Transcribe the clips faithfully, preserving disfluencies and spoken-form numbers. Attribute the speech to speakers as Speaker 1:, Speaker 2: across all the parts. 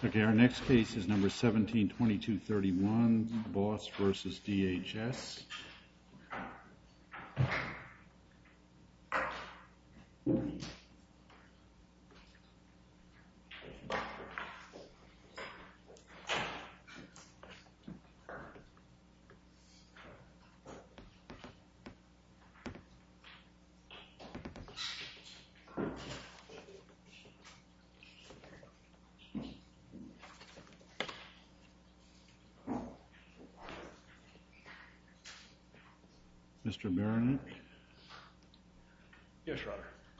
Speaker 1: Okay, our next case is number seventeen twenty-two thirty-one, Boss versus D H S. Mister Baranek?
Speaker 2: Yes, Your Honor.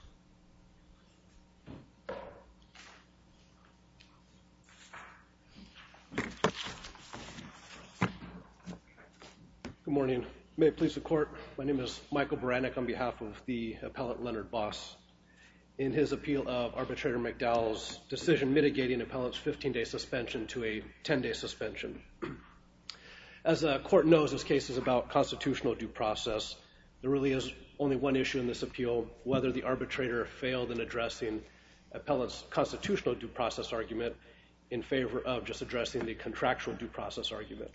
Speaker 2: Good morning. May it please the Court, my name is Michael Baranek on behalf of the appellant Leonard Boss. In his appeal of Arbitrator McDowell's decision mitigating appellant's fifteen-day suspension to a ten-day suspension. As the Court knows, this case is about constitutional due process. There really is only one issue in this appeal, whether the arbitrator failed in addressing appellant's constitutional due process argument in favor of just addressing the contractual due process argument.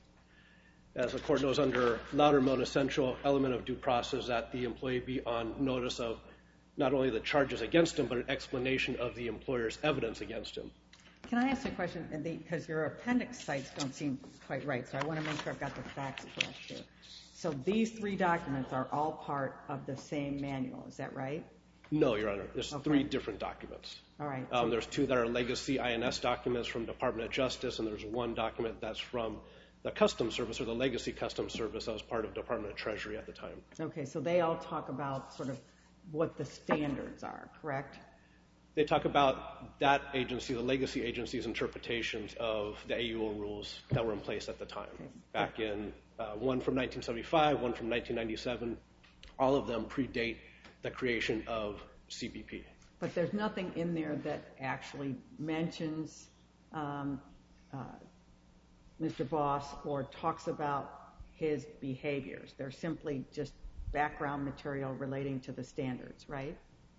Speaker 2: As the Court knows, under Loudermill, an essential element of due process is that the employee be on notice of not only the charges against him, but an explanation of the employer's evidence against him.
Speaker 3: Can I ask a question? Because your appendix sites don't seem quite right, so I want to make sure I've got the facts correct here. So these three documents are all part of the same manual, is that right?
Speaker 2: No, Your Honor. There's
Speaker 3: Okay.
Speaker 2: three different documents.
Speaker 3: All right.
Speaker 2: Um, there's two that are legacy I N S documents from Department of Justice, and there's one document that's from the Customs Service, or the Legacy Customs Service, that was part of Department of Treasury at the time.
Speaker 3: Okay, so they all talk about sort of what the standards are, correct?
Speaker 2: They talk about that agency, the legacy agency's interpretations of the A U O rules that were in place at the time.
Speaker 3: Okay.
Speaker 2: Back in, uh, one from nineteen seventy-five, one from nineteen ninety-seven. All of them predate the creation of C B P.
Speaker 3: But there's nothing in there that actually mentions um, uh, Mister Boss or talks about his behaviors. They're simply just background material relating to the standards, right?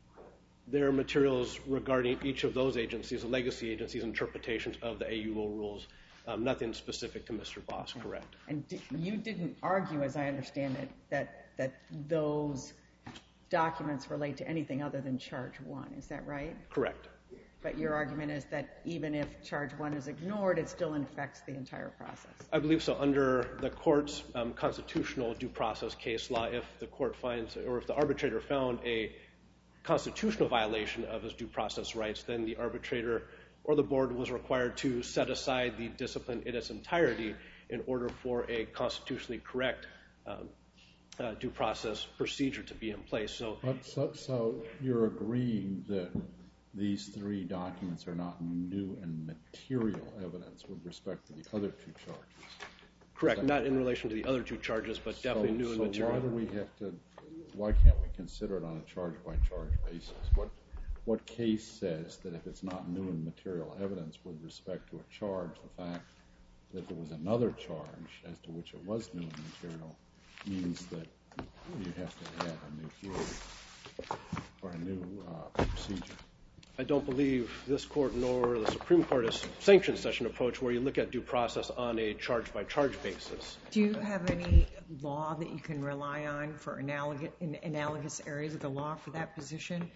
Speaker 2: There are materials regarding each of those agencies, the legacy agencies' interpretations of the A U O rules. Um, nothing specific to Mister Boss,
Speaker 3: Okay.
Speaker 2: Correct.
Speaker 3: And d- you didn't argue, as I understand it, that that those documents relate to anything other than Charge one. Is that right?
Speaker 2: Correct.
Speaker 3: But your argument is that even if Charge one is ignored, it still infects the entire process.
Speaker 2: I believe so. Under the court's um, constitutional due process case law, if the court finds, or if the arbitrator found a constitutional violation of his due process rights, then the arbitrator or the board was required to set aside the discipline in its entirety in order for a constitutionally correct um, uh, due process procedure to be in place. So,
Speaker 1: But so, so you're agreeing that these three documents are not new and material evidence with respect to the other two charges?
Speaker 2: correct, not in relation to the other two charges, but definitely
Speaker 1: so,
Speaker 2: new and
Speaker 1: so
Speaker 2: material.
Speaker 1: why do we have to, why can't we consider it on a charge-by-charge basis? What, what case says that if it's not new and material evidence with respect to a charge, the fact that there was another charge as to which it was new and material means that you have to add a new theory or a new uh, procedure?
Speaker 2: I don't believe this court nor the Supreme Court has sanctioned such an approach where you look at due process on a charge-by-charge basis.
Speaker 4: Do you have any law that you can rely on for analogous, in analogous areas of the law for that position?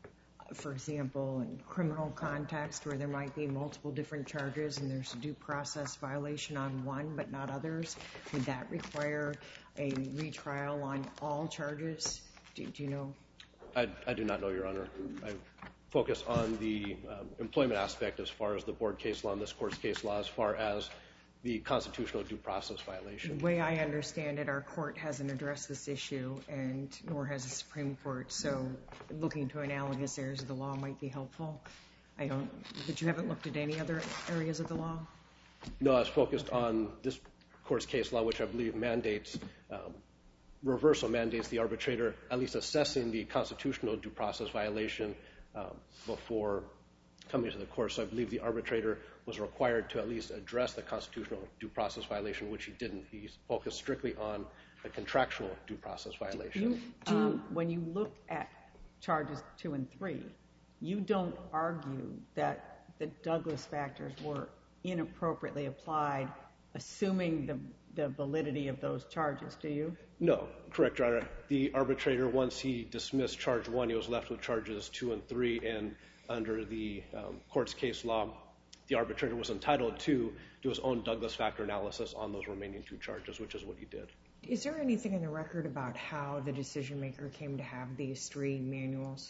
Speaker 4: For example, in criminal context where there might be multiple different charges and there's a due process violation on one but not others, would that require a retrial on all charges? Do, do you know?
Speaker 2: I, I do not know, Your Honor. I focus on the um, employment aspect as far as the board case law and this court's case law as far as the constitutional due process violation.
Speaker 4: The way I understand it, our court hasn't addressed this issue, and nor has the Supreme Court, so looking to analogous areas of the law might be helpful. I don't, but you haven't looked at any other areas of the law?
Speaker 2: No, I was focused on this court's case law, which I believe mandates, um, reversal mandates the arbitrator at least assessing the constitutional due process violation um, before coming to the court. So I believe the arbitrator was required to at least address the constitutional due process violation, which he didn't. He focused strictly on the contractual due process violation.
Speaker 3: You, um, when you look at charges two and three, you don't argue that the Douglas factors were inappropriately applied, assuming the, the validity of those charges, do you?
Speaker 2: No, correct, Your Honor. The arbitrator, once he dismissed charge one, he was left with charges two and three, and under the um, court's case law, the arbitrator was entitled to do his own Douglas factor analysis on those remaining two charges, which is what he did.
Speaker 4: Is there anything in the record about how the decision maker came to have these three manuals?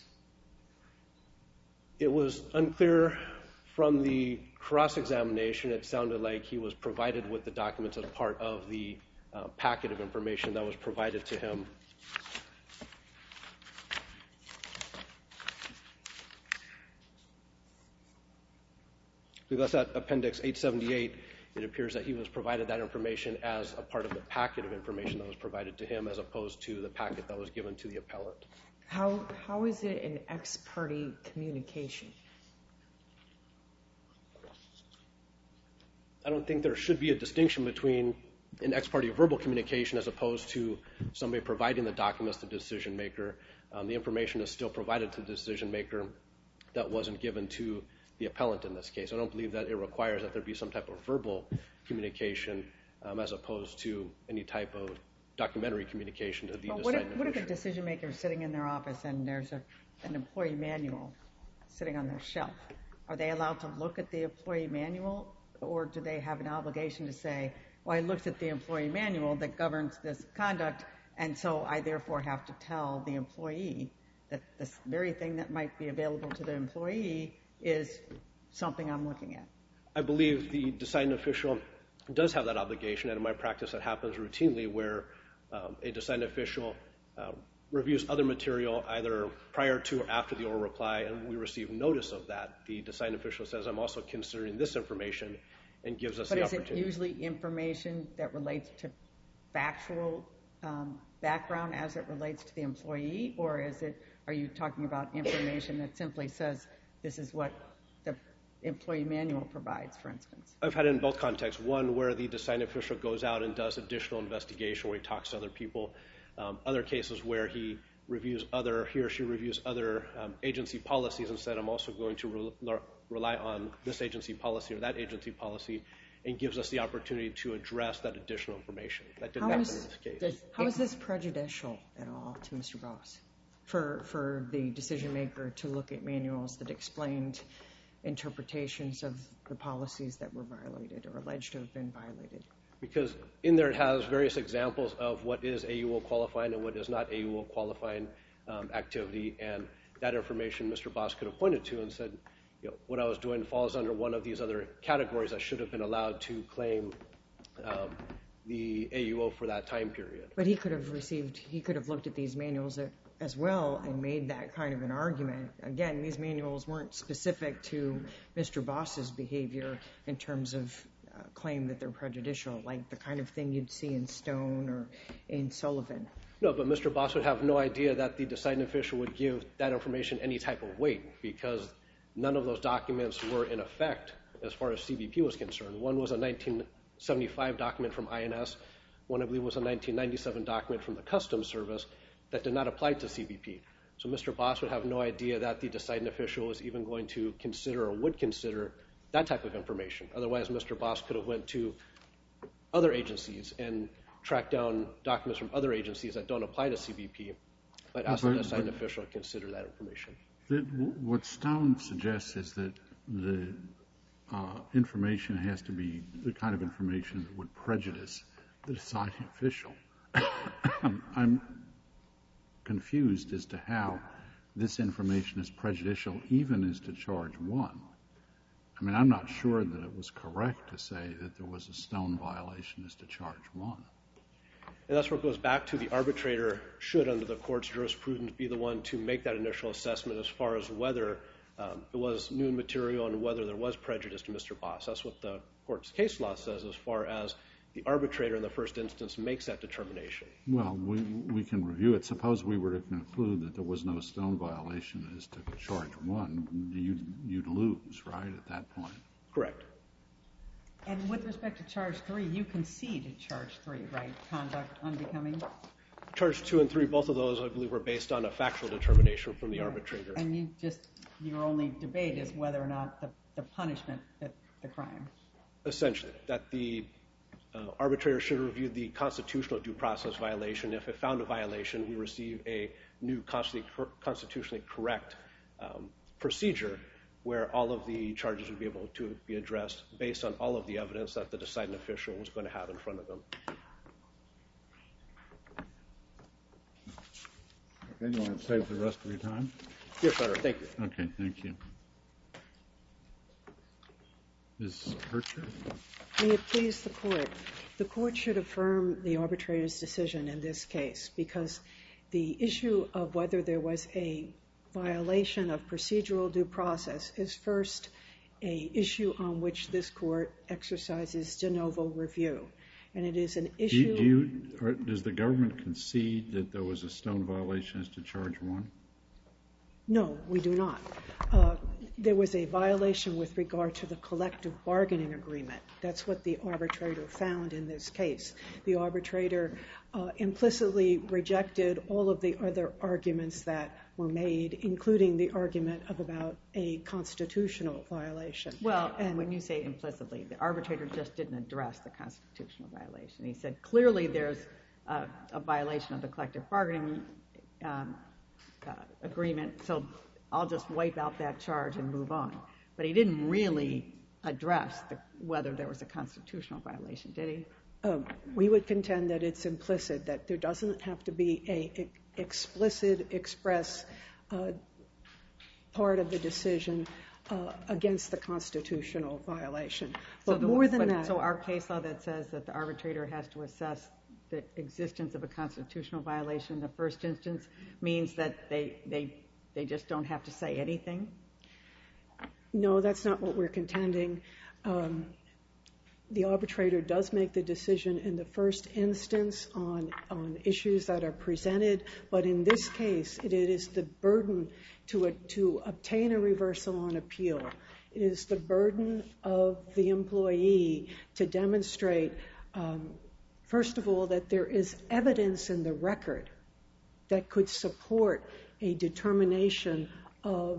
Speaker 2: It was unclear from the cross-examination. It sounded like he was provided with the documents as part of the uh, packet of information that was provided to him. That's at Appendix eight seventy-eight. It appears that he was provided that information as a part of the packet of information that was provided to him as opposed to the packet that was given to the appellant.
Speaker 4: How How is it an ex parte communication?
Speaker 2: I don't think there should be a distinction between an ex parte verbal communication as opposed to somebody providing the documents to the decision maker. Um, the information is still provided to the decision maker that wasn't given to the appellant in this case. I don't believe that it requires that there be some type of verbal communication um, as opposed to any type of documentary communication to the
Speaker 3: Well,
Speaker 2: deciding
Speaker 3: what if, what if a
Speaker 2: official.
Speaker 3: decision maker is sitting in their office and there's a, an employee manual sitting on their shelf? Are they allowed to look at the employee manual, or do they have an obligation to say, well, I looked at the employee manual that governs this conduct, and so I therefore have to tell the employee that this very thing that might be available to the employee is something I'm looking at?
Speaker 2: I believe the deciding official does have that obligation, and in my practice that happens routinely where um, a deciding official uh, reviews other material either prior to or after the oral reply, and we receive notice of that. The deciding official says, I'm also considering this information, and gives us
Speaker 3: but
Speaker 2: the
Speaker 3: is
Speaker 2: opportunity.
Speaker 3: it usually information that relates to factual um, background as it relates to the employee, or is it, are you talking about information that simply says this is what the employee manual provides, for instance?
Speaker 2: I've had it in both contexts. One where the deciding official goes out and does additional investigation where he talks to other people. Um, other cases where he reviews other, he or she reviews other um, agency policies and said, I'm also going to re- rely on this agency policy or that agency policy, and gives us the opportunity to address that additional information. That didn't
Speaker 4: How
Speaker 2: happen
Speaker 4: is,
Speaker 2: in this case.
Speaker 3: Does,
Speaker 4: how is this prejudicial at all to Mister Boss? For, for the decision maker to look at manuals that explained interpretations of the policies that were violated or alleged to have been violated?
Speaker 2: Because in there it has various examples of what is A U O qualifying and what is not A U O qualifying um, activity, and that information Mister Boss could have pointed to and said, you know, what I was doing falls under one of these other categories. I should have been allowed to claim um, the A U O for that time period.
Speaker 4: But he could have received, he could have looked at these manuals as well and made that kind of an argument. Again, these manuals weren't specific to Mister Boss's behavior in terms of uh, claim that they're prejudicial, like the kind of thing you'd see in Stone or in Sullivan.
Speaker 2: No, but Mister Boss would have no idea that the deciding official would give that information any type of weight, because none of those documents were in effect as far as C B P was concerned. One was a nineteen seventy-five document from I N S. One, I believe, was a nineteen ninety-seven document from the Customs Service that did not apply to C B P. So Mister Boss would have no idea that the deciding official was even going to consider or would consider that type of information. Otherwise, Mister Boss could have went to other agencies and tracked down documents from other agencies that don't apply to C B P, but asked the deciding official to consider that information.
Speaker 1: The, what Stone suggests is that the uh, information has to be the kind of information that would prejudice the deciding official. I'm confused as to how this information is prejudicial even as to charge one. I mean, I'm not sure that it was correct to say that there was a Stone violation as to charge one.
Speaker 2: And that's where it goes back to the arbitrator should, under the court's jurisprudence, be the one to make that initial assessment as far as whether um, it was new material and whether there was prejudice to Mister Boss. That's what the court's case law says as far as the arbitrator in the first instance makes that determination.
Speaker 1: Well, we, we can review it. Suppose we were to conclude that there was no Stone violation as to charge one, you'd, you'd lose, right, at that point?
Speaker 2: Correct.
Speaker 3: And with respect to charge three, you concede charge three, right? Conduct unbecoming?
Speaker 2: Charge two and three, both of those, I believe, were based on a factual determination from the
Speaker 3: Right.
Speaker 2: arbitrator.
Speaker 3: And you just, your only debate is whether or not the, the punishment fit the crime.
Speaker 2: Essentially, that the uh, arbitrator should review the constitutional due process violation. If it found a violation, we receive a new constitutionally correct um, procedure where all of the charges would be able to be addressed based on all of the evidence that the deciding official was going to have in front of them.
Speaker 1: Okay, you want to save the rest of your time?
Speaker 2: Yes, Your Honor. Thank you.
Speaker 1: Okay, thank you. Miz Hercher?
Speaker 5: May it please the Court. The Court should affirm the arbitrator's decision in this case because the issue of whether there was a violation of procedural due process is first a issue on which this Court exercises de novo review. And it is an issue...
Speaker 1: Do you, or does the government concede that there was a Stone violation as to charge one?
Speaker 5: No, we do not. Uh, there was a violation with regard to the collective bargaining agreement. That's what the arbitrator found in this case. The arbitrator uh, implicitly rejected all of the other arguments that were made, including the argument of about a constitutional violation.
Speaker 3: Well, and when you say implicitly, the arbitrator just didn't address the constitutional violation. He said clearly there's a, a violation of the collective bargaining um, uh, agreement, so I'll just wipe out that charge and move on. But he didn't really address the, whether there was a constitutional violation, did he?
Speaker 5: Uh, we would contend that it's implicit, that there doesn't have to be a, a explicit, express uh, part of the decision uh, against the constitutional violation. But
Speaker 3: so the,
Speaker 5: more than
Speaker 3: but,
Speaker 5: that...
Speaker 3: So our case law that says that the arbitrator has to assess the existence of a constitutional violation in the first instance means that they, they, they just don't have to say anything?
Speaker 5: No, that's not what we're contending. Um, the arbitrator does make the decision in the first instance on, on issues that are presented, but in this case, it is the burden to, a, to obtain a reversal on appeal. It is the burden of the employee to demonstrate, um, first of all, that there is evidence in the record that could support a determination of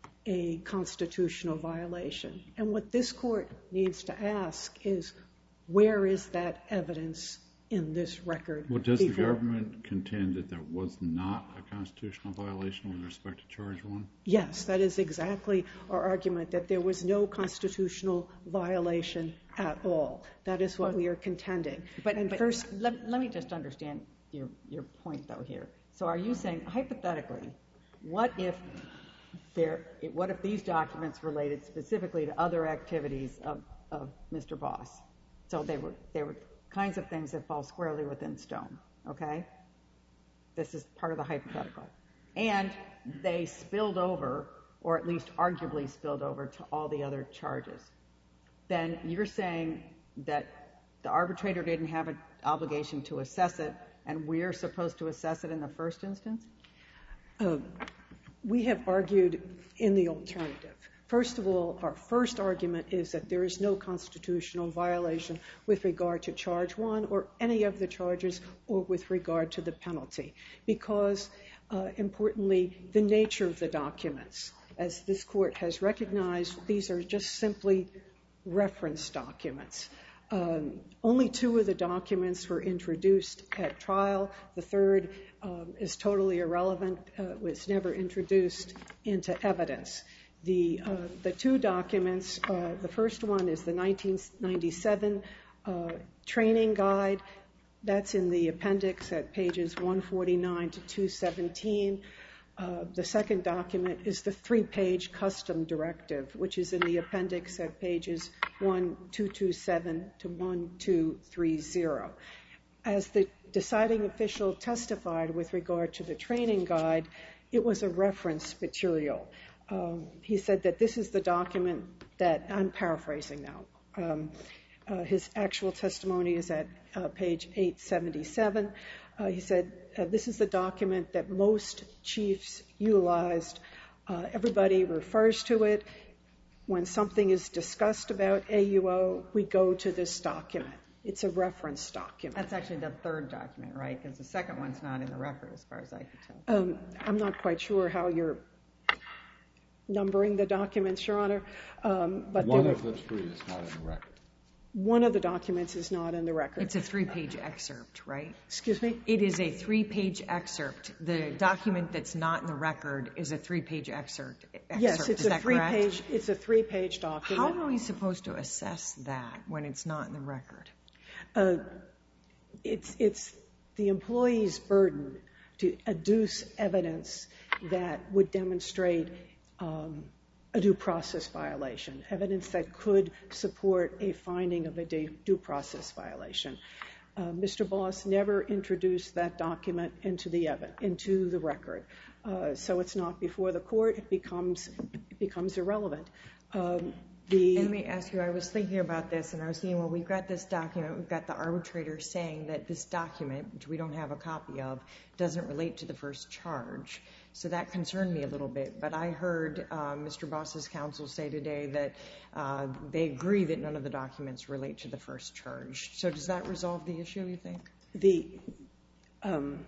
Speaker 5: a constitutional violation. And what this Court needs to ask is, where is that evidence in this record?
Speaker 1: Well, does the government contend that there was not a constitutional violation with respect to charge one?
Speaker 5: Yes, that is exactly our argument, that there was no constitutional violation at all. That is what we are contending.
Speaker 3: But,
Speaker 5: and
Speaker 3: but
Speaker 5: first,
Speaker 3: let, let me just understand your, your point, though, here. So are you saying, hypothetically, what if there, what if these documents related specifically to other activities of, of Mister Boss? So they were, they were kinds of things that fall squarely within Stone, okay? This is part of the hypothetical. And they spilled over, or at least arguably spilled over, to all the other charges. Then you're saying that the arbitrator didn't have an obligation to assess it, and we're supposed to assess it in the first instance?
Speaker 5: Uh, we have argued in the alternative. First of all, our first argument is that there is no constitutional violation with regard to charge one or any of the charges or with regard to the penalty, because, uh, importantly, the nature of the documents. As this Court has recognized, these are just simply reference documents. Um, only two of the documents were introduced at trial. The third um, is totally irrelevant, uh, was never introduced into evidence. The, uh, the two documents, uh, the first one is the nineteen ninety-seven uh, training guide. That's in the appendix at pages one forty-nine to two seventeen. Uh, the second document is the three-page custom directive, which is in the appendix at pages one two two seven to one two three zero. As the deciding official testified with regard to the training guide, it was a reference material. Um, he said that this is the document that, I'm paraphrasing now, um, uh, his actual testimony is at uh, page eight seventy-seven. Uh, he said, uh, this is the document that most chiefs utilized. Uh, everybody refers to it. When something is discussed about A U O, we go to this document. It's a reference document.
Speaker 3: That's actually the third document, right? Because the second one's not in the record, as far as I can tell.
Speaker 5: Um, I'm not quite sure how you're numbering the documents, Your Honor. Um, but
Speaker 1: One
Speaker 5: there
Speaker 1: of the three is not in the record.
Speaker 5: One of the documents is not in the record.
Speaker 4: It's a three-page excerpt, right?
Speaker 5: Excuse me?
Speaker 4: It is a three-page excerpt. The document that's not in the record is a three-page excerpt. excerpt.
Speaker 5: Yes, it's
Speaker 4: is
Speaker 5: a
Speaker 4: that
Speaker 5: three-page.
Speaker 4: correct?
Speaker 5: It's a three-page document.
Speaker 4: How are we supposed to assess that when it's not in the record?
Speaker 5: Uh, it's it's the employee's burden to adduce evidence that would demonstrate um, a due process violation, evidence that could support a finding of a due process violation. Uh, Mister Boss never introduced that document into the ev- into the record, uh, so it's not before the court. It becomes it becomes irrelevant. Um, the
Speaker 4: Let me ask you, I was thinking about this, and I was thinking, well, we've got this document, we've got the arbitrator saying that this document, which we don't have a copy of, doesn't relate to the first charge. So that concerned me a little bit. But I heard uh, Mister Boss's counsel say today that uh, they agree that none of the documents relate to the first charge. So does that resolve the issue, you think?
Speaker 5: The, um,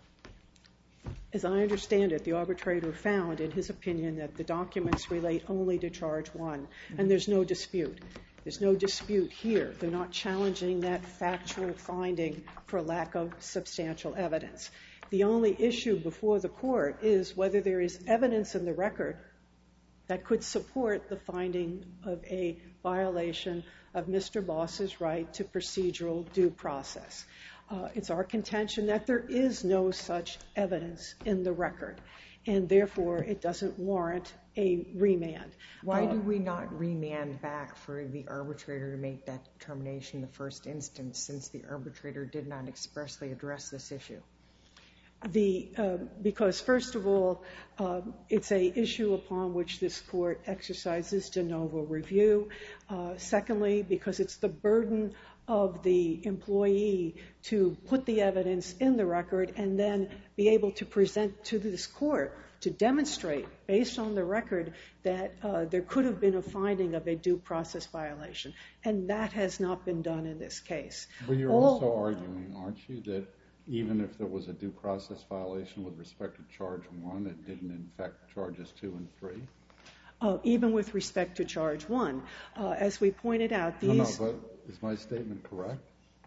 Speaker 5: as I understand it, the arbitrator found in his opinion that the documents relate only to charge one, mm-hmm. and there's no dispute. There's no dispute here. They're not challenging that factual finding for lack of substantial evidence. The only issue before the court is whether there is evidence in the record that could support the finding of a violation of Mister Boss's right to procedural due process. Uh, it's our contention that there is no such evidence in the record, and therefore it doesn't warrant a remand.
Speaker 4: Why
Speaker 5: uh,
Speaker 4: do we not remand back for the arbitrator to make that determination in the first instance, since the arbitrator did not expressly address this issue?
Speaker 5: The, uh, because first of all, uh, it's a issue upon which this court exercises de novo review. Uh, secondly, because it's the burden of the employee to put the evidence in the record and then be able to present to this court to demonstrate, based on the record, that uh, there could have been a finding of a due process violation. And that has not been done in this case.
Speaker 1: But you're
Speaker 5: all,
Speaker 1: also arguing, aren't you, that even if there was a due process violation with respect to charge one, it didn't infect charges two and three?
Speaker 5: Uh, even with respect to charge one. Uh, as we pointed out, these...
Speaker 1: No, no, but is my statement correct?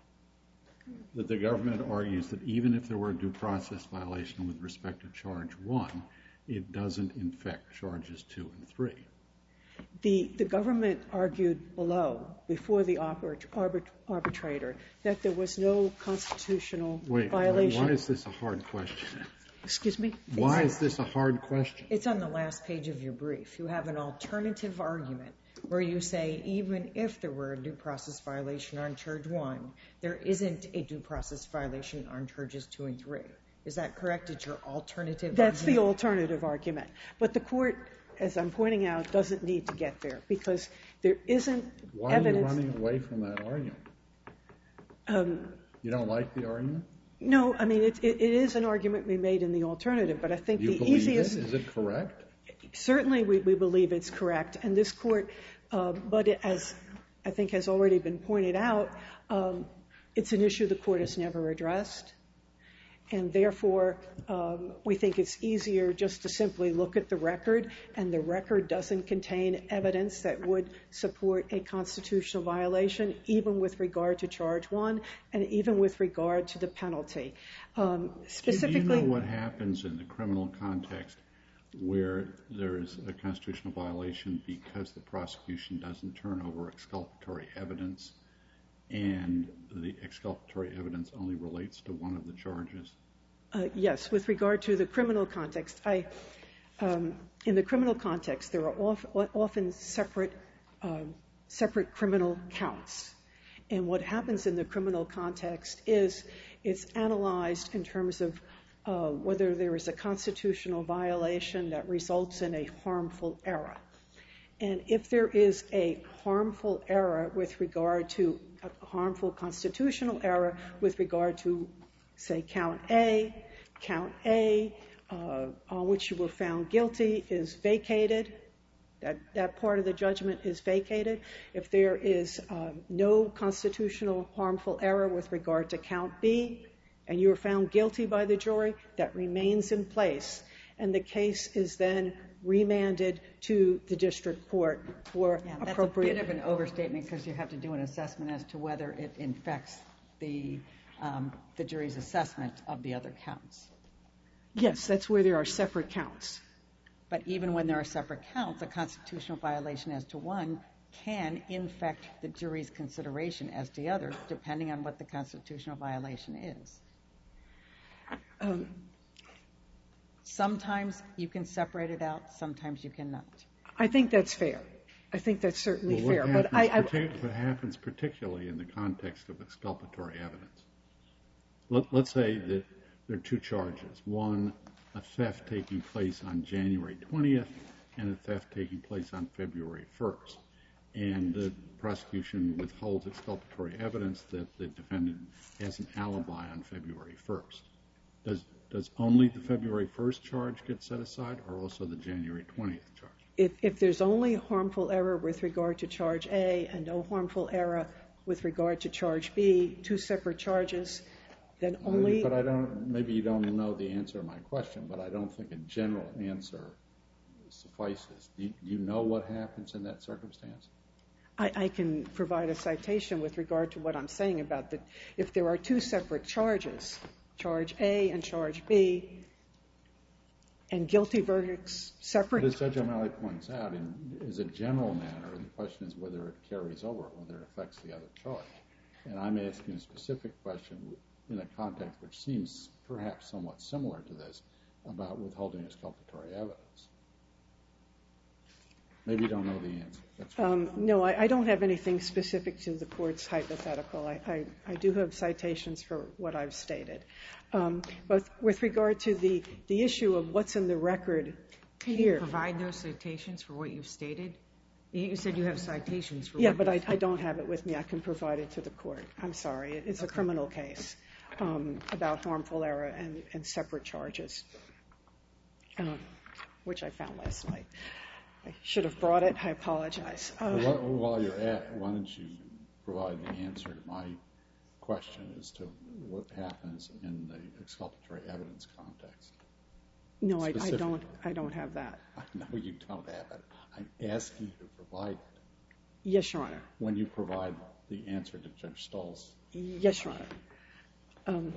Speaker 1: That the government argues that even if there were a due process violation with respect to charge one, it doesn't infect charges two and three.
Speaker 5: The, the government argued below, before the arbit, arbit, arbitrator, that there was no constitutional
Speaker 1: Wait,
Speaker 5: violation.
Speaker 1: Why is this a hard question?
Speaker 5: Excuse me?
Speaker 1: Why is this a hard question?
Speaker 4: It's on the last page of your brief. You have an alternative argument where you say even if there were a due process violation on charge one, there isn't a due process violation on charges two and three. Is that correct? It's your alternative
Speaker 5: That's
Speaker 4: argument?
Speaker 5: the alternative argument. But the court, as I'm pointing out, doesn't need to get there because there isn't
Speaker 1: Why
Speaker 5: evidence...
Speaker 1: Why are you running away from that argument?
Speaker 5: Um,
Speaker 1: you don't like the argument?
Speaker 5: No, I mean, it, it, it is an argument we made in the alternative, but I think
Speaker 1: you
Speaker 5: the
Speaker 1: believe
Speaker 5: easiest...
Speaker 1: It? Is it correct?
Speaker 5: Certainly we, we believe it's correct. And this court, uh, but it, as I think has already been pointed out, um, it's an issue the court has never addressed. And therefore, um, we think it's easier just to simply look at the record, and the record doesn't contain evidence that would support a constitutional violation, even with regard to charge one, and even with regard to the penalty. Um, specifically,
Speaker 1: do you know what happens in the criminal context where there is a constitutional violation because the prosecution doesn't turn over exculpatory evidence and the exculpatory evidence only relates to one of the charges?
Speaker 5: Uh, yes, with regard to the criminal context, I, um, in the criminal context, there are of, often separate, um, separate criminal counts. And what happens in the criminal context is it's analyzed in terms of uh, whether there is a constitutional violation that results in a harmful error. And if there is a harmful error with regard to a harmful constitutional error with regard to, say, count A, count A, uh, on which you were found guilty is vacated, that, that part of the judgment is vacated. If there is uh, no constitutional harmful error with regard to count B, and you are found guilty by the jury, that remains in place. And the case is then remanded to the district court for
Speaker 3: Yeah,
Speaker 5: appropriate...
Speaker 3: that's a bit of an overstatement because you have to do an assessment as to whether it infects the, um, the jury's assessment of the other counts.
Speaker 5: Yes, that's where there are separate counts.
Speaker 3: But even when there are separate counts, a constitutional violation as to one can infect the jury's consideration as to the other, depending on what the constitutional violation is.
Speaker 5: Um,
Speaker 3: sometimes you can separate it out, sometimes you cannot.
Speaker 5: I think that's fair. I think that's certainly
Speaker 1: well,
Speaker 5: fair.
Speaker 1: But
Speaker 5: I, I,
Speaker 1: what happens particularly in the context of exculpatory evidence? Let, let's say that there are two charges. One, a theft taking place on January twentieth and a theft taking place on February first. And the prosecution withholds exculpatory evidence that the defendant has an alibi on February first. Does, does only the February first charge get set aside or also the January twentieth charge?
Speaker 5: If, if there's only harmful error with regard to charge A and no harmful error with regard to charge B, two separate charges, then only...
Speaker 1: But I don't, maybe you don't know the answer to my question, but I don't think a general answer suffices. Do you, do you know what happens in that circumstance?
Speaker 5: I, I can provide a citation with regard to what I'm saying about that. If there are two separate charges, charge A and charge B, and guilty verdicts separate...
Speaker 1: But as Judge O'Malley points out, in, as a general matter, the question is whether it carries over, whether it affects the other charge. And I'm asking a specific question in a context which seems perhaps somewhat similar to this about withholding exculpatory evidence. Maybe you don't know the answer. That's
Speaker 5: Um, no, I, I don't have anything specific to the court's hypothetical. I, I, I do have citations for what I've stated. Um, but with regard to the, the issue of what's in the record
Speaker 4: Can
Speaker 5: here...
Speaker 4: you provide those citations for what you've stated? You said you have citations for
Speaker 5: Yeah,
Speaker 4: what
Speaker 5: but I, I don't have it with me. I can provide it to the court. I'm sorry. It's
Speaker 4: Okay.
Speaker 5: a criminal case um, about harmful error and, and separate charges, um, which I found last night. I should have brought it. I apologize. Uh,
Speaker 1: Well, while you're at it, why don't you provide the answer to my question as to what happens in the exculpatory evidence context?
Speaker 5: no, I, I
Speaker 1: Specific.
Speaker 5: don't. I don't have that.
Speaker 1: I know you don't have it. I'm asking you to provide it
Speaker 5: Yes, Your Honor.
Speaker 1: when you provide the answer to Judge Stahl's.
Speaker 5: Yes, Your Honor. Um,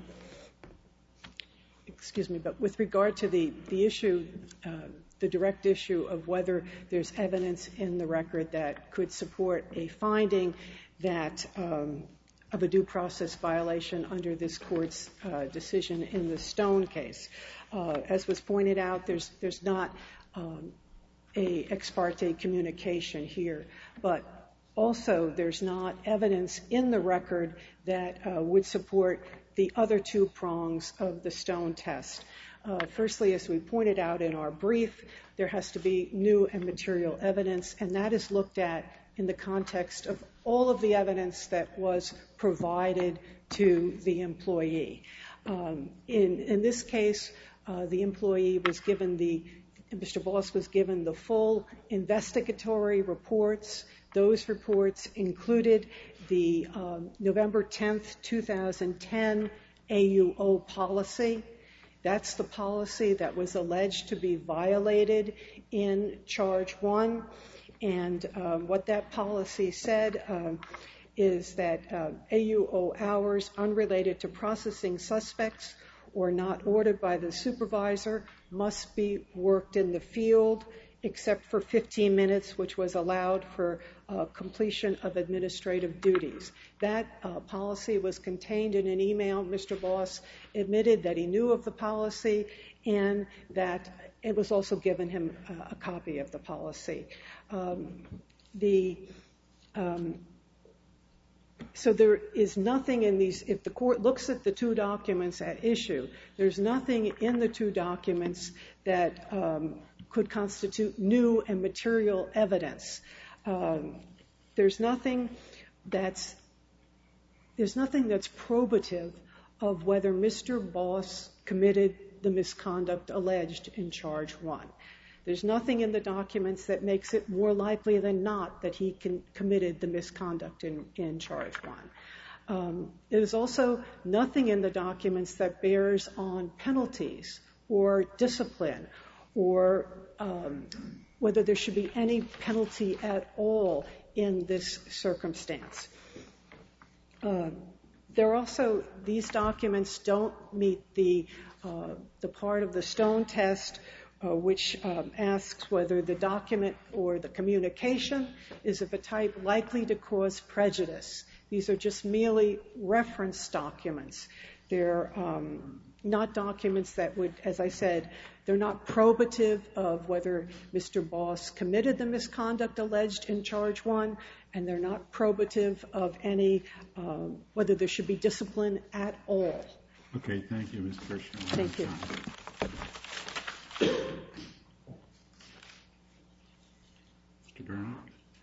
Speaker 5: excuse me, but with regard to the, the issue, uh, the direct issue of whether there's evidence in the record that could support a finding that um, of a due process violation under this court's uh, decision in the Stone case. Uh, as was pointed out, there's, there's not um, a ex parte communication here, but also there's not evidence in the record that uh, would support the other two prongs of the Stone test. Uh, firstly, as we pointed out in our brief, there has to be new and material evidence, and that is looked at in the context of all of the evidence that was provided to the employee. Um, in, in this case, uh, the employee was given the, Mister Boss was given the full investigatory reports. Those reports included the um, November tenth, two thousand ten A U O policy. That's the policy that was alleged to be violated in charge one. And um, what that policy said um, is that uh, A U O hours unrelated to processing suspects or not ordered by the supervisor must be worked in the field except for fifteen minutes, which was allowed for uh, completion of administrative duties. That uh, policy was contained in an email. Mister Boss admitted that he knew of the policy and that it was also given him uh, a copy of the policy. Um, the um, So there is nothing in these, if the court looks at the two documents at issue, there's nothing in the two documents that um, could constitute new and material evidence. Um, there's nothing that's, there's nothing that's probative of whether Mister Boss committed the misconduct alleged in charge one. There's nothing in the documents that makes it more likely than not that he can, committed the misconduct in, in charge one. Um, there's also nothing in the documents that bears on penalties or discipline or um, whether there should be any penalty at all in this circumstance. Uh, there are also, these documents don't meet the, uh, the part of the Stone test uh, which um, asks whether the document or the communication is of a type likely to cause prejudice. These are just merely reference documents. They're um, not documents that would, as I said, they're not probative of whether Mister Boss committed the misconduct alleged in charge one, and they're not probative of any, um, whether there should be discipline at all.
Speaker 6: Okay, thank you, Miz Kirshner.
Speaker 5: Thank you.
Speaker 6: Mister Burnett?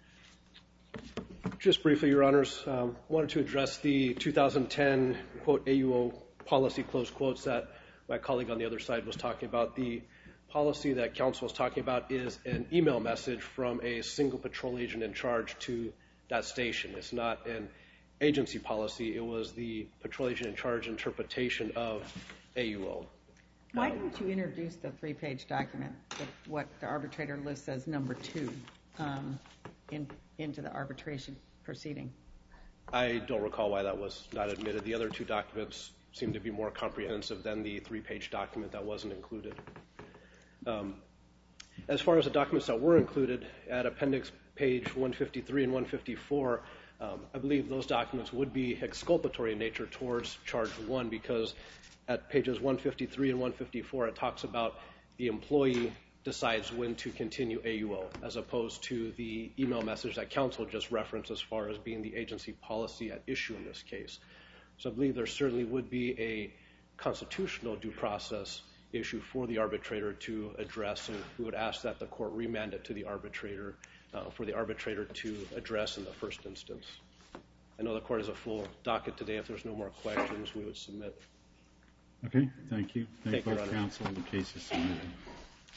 Speaker 2: Just briefly, Your Honors, um, wanted to address the two thousand ten, quote, A U O policy, close quotes, that my colleague on the other side was talking about. The policy that counsel was talking about is an email message from a single patrol agent in charge to that station. It's not an agency policy. It was the patrol agent in charge interpretation of A U O.
Speaker 3: Why didn't you introduce the three-page document, with what the arbitrator lists as number two, um, in, into the arbitration proceeding?
Speaker 2: I don't recall why that was not admitted. The other two documents seem to be more comprehensive than the three-page document that wasn't included. Um, as far as the documents that were included, at appendix page one fifty-three and one fifty-four, um, I believe those documents would be exculpatory in nature towards charge one, because at pages one fifty-three and one fifty-four, it talks about the employee decides when to continue A U O, as opposed to the email message that counsel just referenced as far as being the agency policy at issue in this case. So I believe there certainly would be a constitutional due process issue for the arbitrator to address, and we would ask that the court remand it to the arbitrator uh, for the arbitrator to address in the first instance. I know the court has a full docket today. If there's no more questions, we would submit.
Speaker 6: Okay, thank you. Thank,
Speaker 2: Thank you,
Speaker 6: both
Speaker 2: Your Honor.
Speaker 6: counsel. The case is submitted.